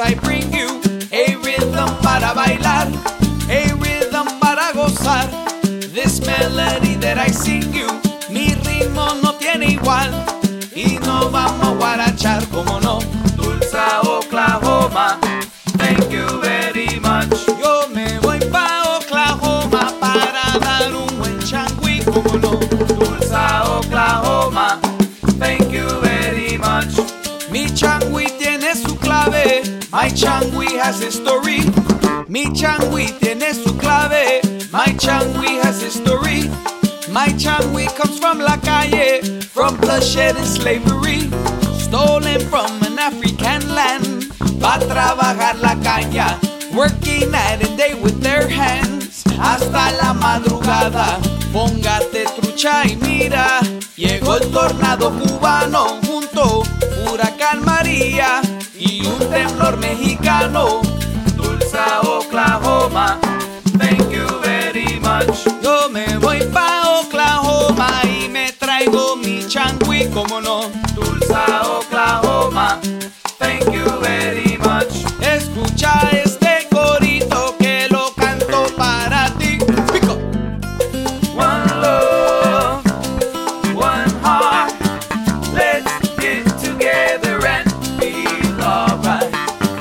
I bring you a rhythm para bailar, a rhythm para gozar. This melody that I sing you, mi ritmo no tiene igual. Y no vamos a guarachar, como no. Tulsa, Oklahoma, thank you very much. Yo me voy pa' Oklahoma para dar un buen changui, como no. Tulsa, Oklahoma, thank you very much. Mi changui tiene su clave, my changui has history. Mi changui tiene su clave, my changui has history. My changui comes from la calle, from bloodshed and slavery, stolen from an African land. Va a trabajar la caña, working night and day with their hands. Hasta la madrugada, póngate trucha y mira. Llegó el tornado cubano, junto huracán María y un temblor mexicano. Tulsa, Oklahoma, thank you very much. Yo me voy pa' Oklahoma y me traigo mi changui, como no. Tulsa, Oklahoma, thank you very much. Escucha este corito que lo canto para ti. Pico. One love, one heart, let's get together and feel alright.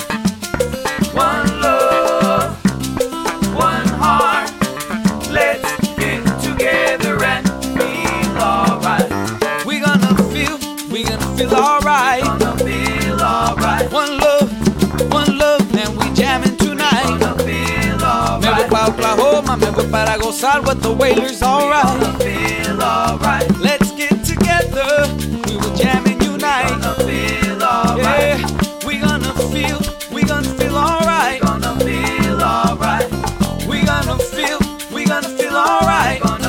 One love, one heart, let's get together and feel alright. We're gonna feel alright. Gonna feel alright. One love, and we jamming tonight. Gonna feel alright. Me voy pa' Oklahoma, me voy para gozar with the Wailers, alright. Gonna feel alright. Let's get together, we will jam and unite. Gonna feel alright. Yeah, we gonna feel alright. Gonna feel alright. We gonna feel alright.